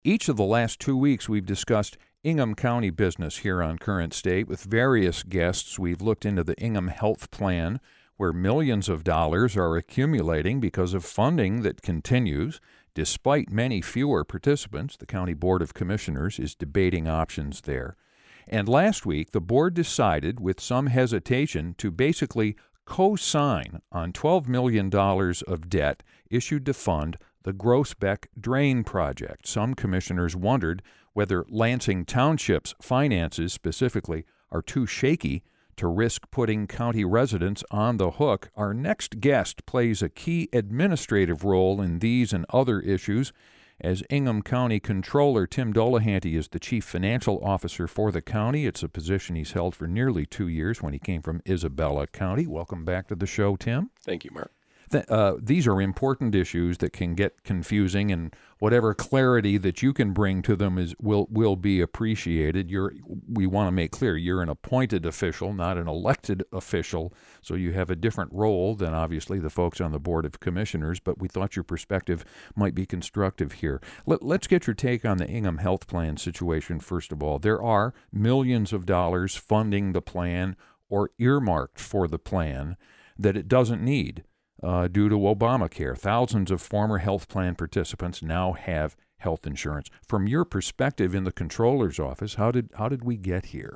Each of the last 2 weeks, we've discussed Ingham County business here on Current State. With various guests, we've looked into the Ingham Health Plan, where millions of dollars are accumulating because of funding that continues. Despite many fewer participants, the County Board of Commissioners is debating options there. And last week, the board decided, with some hesitation, to basically co-sign on $12 million of debt issued to fund the Groesbeck Drain Project. Some commissioners wondered whether Lansing Township's finances specifically are too shaky to risk putting county residents on the hook. Our next guest plays a key administrative role in these and other issues. As Ingham County Controller, Tim Dolahanty is the Chief Financial Officer for the county. It's a position he's held for nearly 2 years when he came from Isabella County. Welcome back to the show, Tim. Thank you, Mark. These are important issues that can get confusing, and whatever clarity that you can bring to them will be appreciated. We want to make clear you're an appointed official, not an elected official, so you have a different role than obviously the folks on the Board of Commissioners, but we thought your perspective might be constructive here. Let's get your take on the Ingham Health Plan situation first of all. There are millions of dollars funding the plan or earmarked for the plan that it doesn't need. Due to Obamacare. Thousands of former health plan participants now have health insurance. From your perspective in the Controller's office, how did we get here?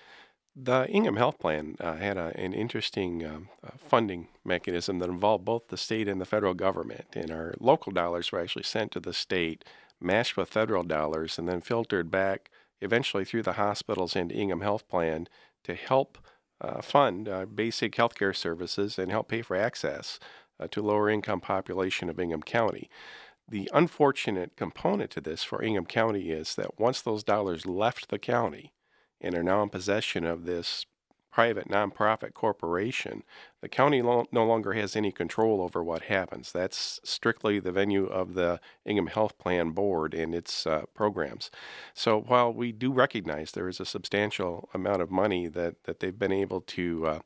The Ingham Health Plan had an interesting funding mechanism that involved both the state and the federal government. And our local dollars were actually sent to the state, matched with federal dollars, and then filtered back eventually through the hospitals into Ingham Health Plan to help fund basic healthcare services and help pay for access to lower income population of Ingham County. The unfortunate component to this for Ingham County is that once those dollars left the county and are now in possession of this private nonprofit corporation, the county no longer has any control over what happens. That's strictly the venue of the Ingham Health Plan Board and its programs. So while we do recognize there is a substantial amount of money that they've been able to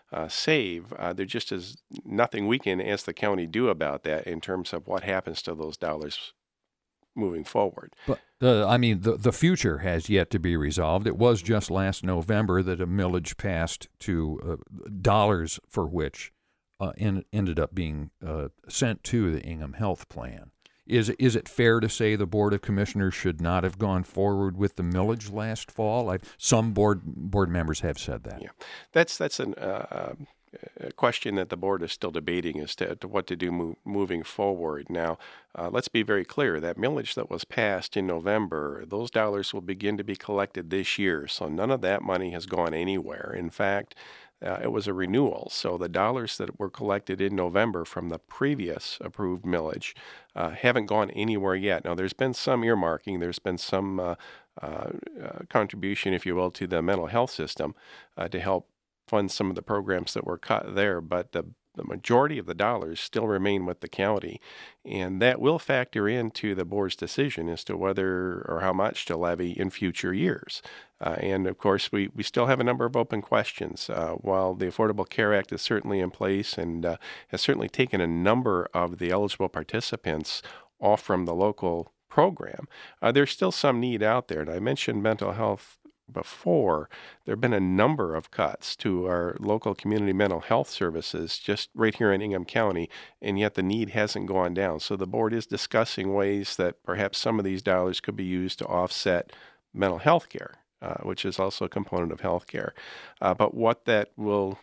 save, there just is nothing we can, as the county, do about that in terms of what happens to those dollars moving forward. But the future has yet to be resolved. It was just last November that a millage passed to dollars for which ended up being sent to the Ingham Health Plan. Is it fair to say the Board of Commissioners should not have gone forward with the millage last fall? Some board members have said that. Yeah, that's a question that the board is still debating as to what to do moving forward. Now, let's be very clear. That millage that was passed in November, those dollars will begin to be collected this year, so none of that money has gone anywhere. In fact, it was a renewal, so the dollars that were collected in November from the previous approved millage haven't gone anywhere yet. Now, there's been some earmarking, there's been some contribution, if you will, to the mental health system to help fund some of the programs that were cut there, but the majority of the dollars still remain with the county, and that will factor into the board's decision as to whether or how much to levy in future years. And of course, we still have a number of open questions. While the Affordable Care Act is certainly in place and has certainly taken a number of the eligible participants off from the local program, there's still some need out there. And I mentioned mental health before. There have been a number of cuts to our local community mental health services just right here in Ingham County, and yet the need hasn't gone down. So the board is discussing ways that perhaps some of these dollars could be used to offset mental health care, which is also a component of health care. But what that will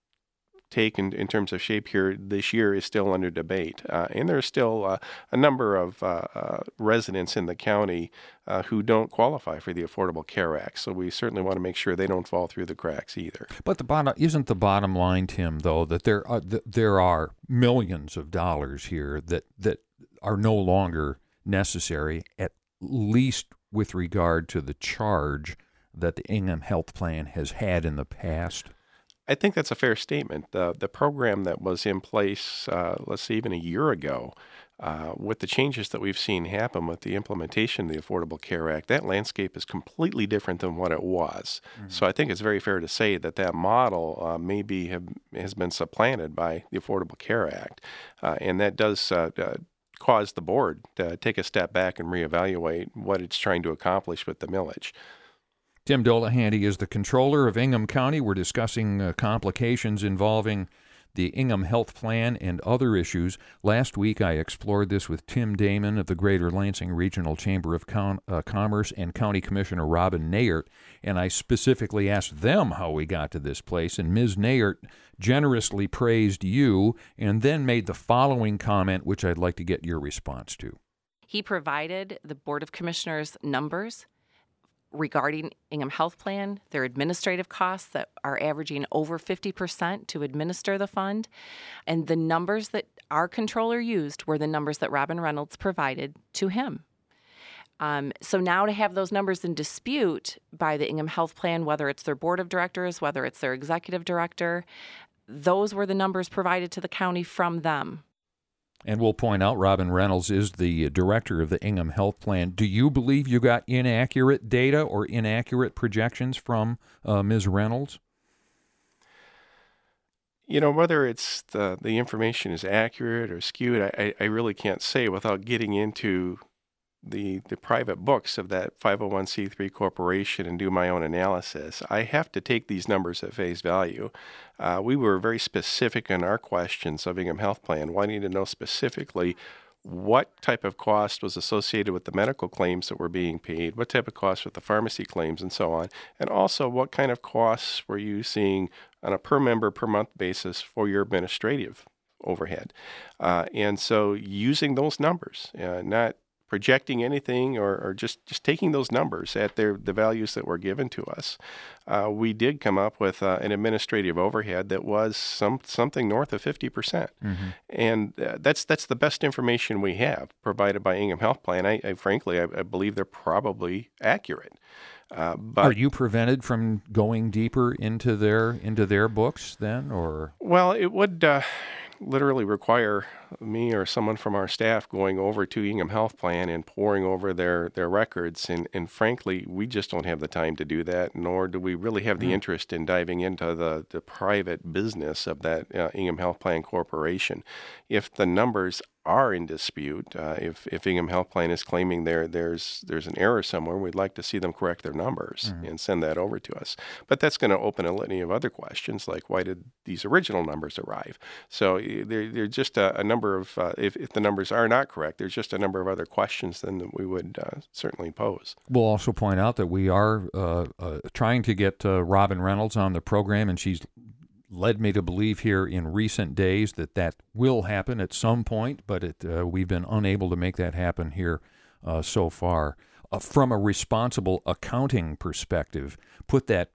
take in terms of shape here this year is still under debate. And there's still a number of residents in the county who don't qualify for the Affordable Care Act. So we certainly want to make sure they don't fall through the cracks either. But isn't the bottom line, Tim, though, that there are millions of dollars here that are no longer necessary, at least with regard to the charge that the Ingham Health Plan has had in the past? I think that's a fair statement. The program that was in place, let's say even a year ago, with the changes that we've seen happen with the implementation of the Affordable Care Act, that landscape is completely different than what it was. Mm-hmm. So I think it's very fair to say that model has been supplanted by the Affordable Care Act, and that does caused the board to take a step back and reevaluate what it's trying to accomplish with the millage. Tim Dolahanty is the controller of Ingham County. We're discussing complications involving the Ingham Health Plan and other issues. Last week, I explored this with Tim Damon of the Greater Lansing Regional Chamber of Commerce and County Commissioner Robin Nayert, and I specifically asked them how we got to this place, and Ms. Nayert generously praised you and then made the following comment, which I'd like to get your response to. He provided the Board of Commissioners numbers regarding Ingham Health Plan, their administrative costs that are averaging over 50% to administer the fund. And the numbers that our controller used were the numbers that Robin Reynolds provided to him. So now to have those numbers in dispute by the Ingham Health Plan, whether it's their board of directors, whether it's their executive director, those were the numbers provided to the county from them. And we'll point out Robin Reynolds is the director of the Ingham Health Plan. Do you believe you got inaccurate data or inaccurate projections from Ms. Reynolds? You know, whether it's the information is accurate or skewed, I really can't say without getting into the private books of that 501c3 corporation and do my own analysis. I have to take these numbers at face value. We were very specific in our questions of Ingham Health Plan, wanting to know specifically what type of cost was associated with the medical claims that were being paid, what type of cost with the pharmacy claims, and so on, and also what kind of costs were you seeing on a per member per month basis for your administrative overhead. And so using those numbers, not projecting anything or just taking those numbers at the values that were given to us, we did come up with an administrative overhead that was something north of 50%. Mm-hmm. And that's the best information we have provided by Ingham Health Plan. I frankly believe they're probably accurate. But are you prevented from going deeper into their books then, or? Well, it would literally require me or someone from our staff going over to Ingham Health Plan and poring over their records. And frankly, we just don't have the time to do that, nor do we really have the interest in diving into the private business of that Ingham Health Plan Corporation. If the numbers are in dispute, if Ingham Health Plan is claiming there's an error somewhere, we'd like to see them correct their numbers and send that over to us. But that's going to open a litany of other questions, like why did these original numbers arrive? So there's just a number of, if the numbers are not correct, there's just a number of other questions then that we would certainly pose. We'll also point out that we are trying to get Robin Reynolds on the program, and she's led me to believe here in recent days that will happen at some point, but we've been unable to make that happen here so far. From a responsible accounting perspective, put that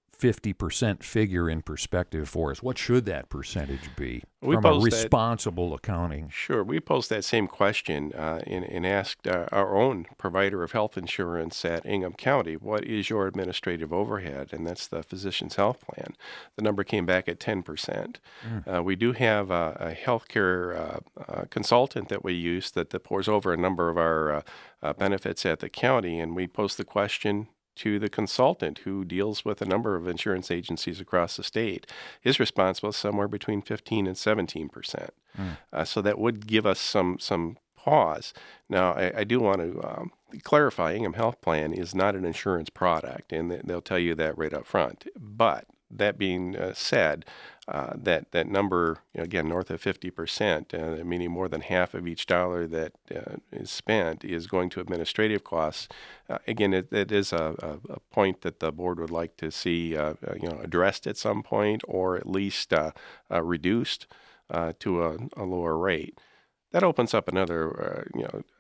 50% figure in perspective for us. What should that percentage be from a responsible accounting? Sure. We posed that same question and asked our own provider of health insurance at Ingham County, what is your administrative overhead? And that's the Physicians Health Plan. The number came back at 10%. We do have a healthcare consultant that we use that pours over a number of our benefits at the county, and we posed the question to the consultant who deals with a number of insurance agencies across the state. His response was somewhere between 15 and 17%. So that would give us some pause. Now, I do want to clarify, Ingham Health Plan is not an insurance product, and they'll tell you that right up front. But that being said, that number, again, north of 50%, meaning more than half of each dollar that is spent is going to administrative costs. Again, it is a point that the board would like to see addressed at some point, or at least reduced to a lower rate. That opens up another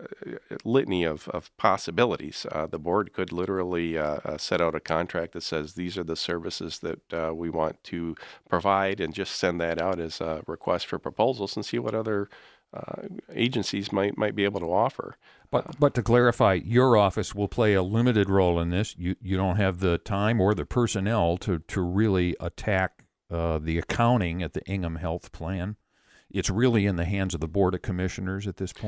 litany of possibilities. The board could literally set out a contract that says these are the services that we want to provide, and just send that out as a request for proposals and see what other agencies might be able to offer. But to clarify, your office will play a limited role in this. You don't have the time or the personnel to really attack the accounting at the Ingham Health Plan. It's really in the hands of the Board of Commissioners at this point?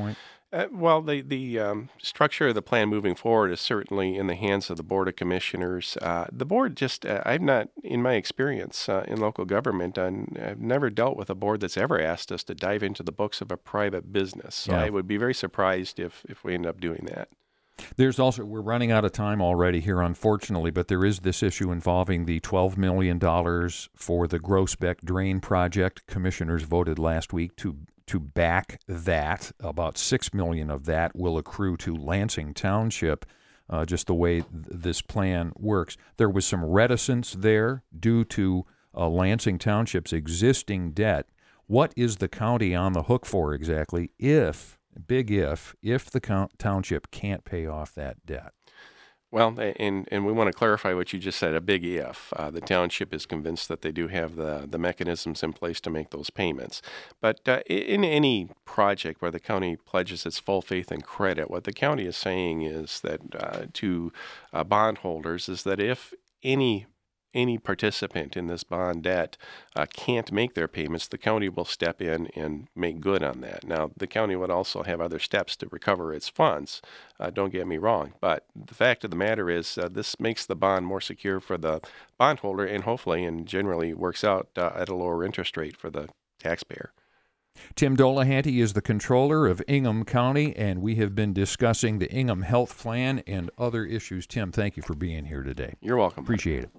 Well, the structure of the plan moving forward is certainly in the hands of the Board of Commissioners. The board just, I've not, in my experience in local government, I've never dealt with a board that's ever asked us to dive into the books of a private business. So Yeah. I would be very surprised if we end up doing that. There's also, we're running out of time already here, unfortunately, but there is this issue involving the $12 million for the Groesbeck Drain Project. Commissioners voted last week to back that. About $6 million of that will accrue to Lansing Township, just the way this plan works. There was some reticence there due to Lansing Township's existing debt. What is the county on the hook for exactly if the township can't pay off that debt? Well, and we want to clarify what you just said, a big if. The township is convinced that they do have the mechanisms in place to make those payments. But in any project where the county pledges its full faith and credit, what the county is saying is that to bondholders is that if any participant in this bond debt can't make their payments, the county will step in and make good on that. Now, the county would also have other steps to recover its funds. Don't get me wrong. But the fact of the matter is this makes the bond more secure for the bondholder and hopefully and generally works out at a lower interest rate for the taxpayer. Tim Dolahanty is the controller of Ingham County, and we have been discussing the Ingham Health Plan and other issues. Tim, thank you for being here today. You're welcome. Appreciate it.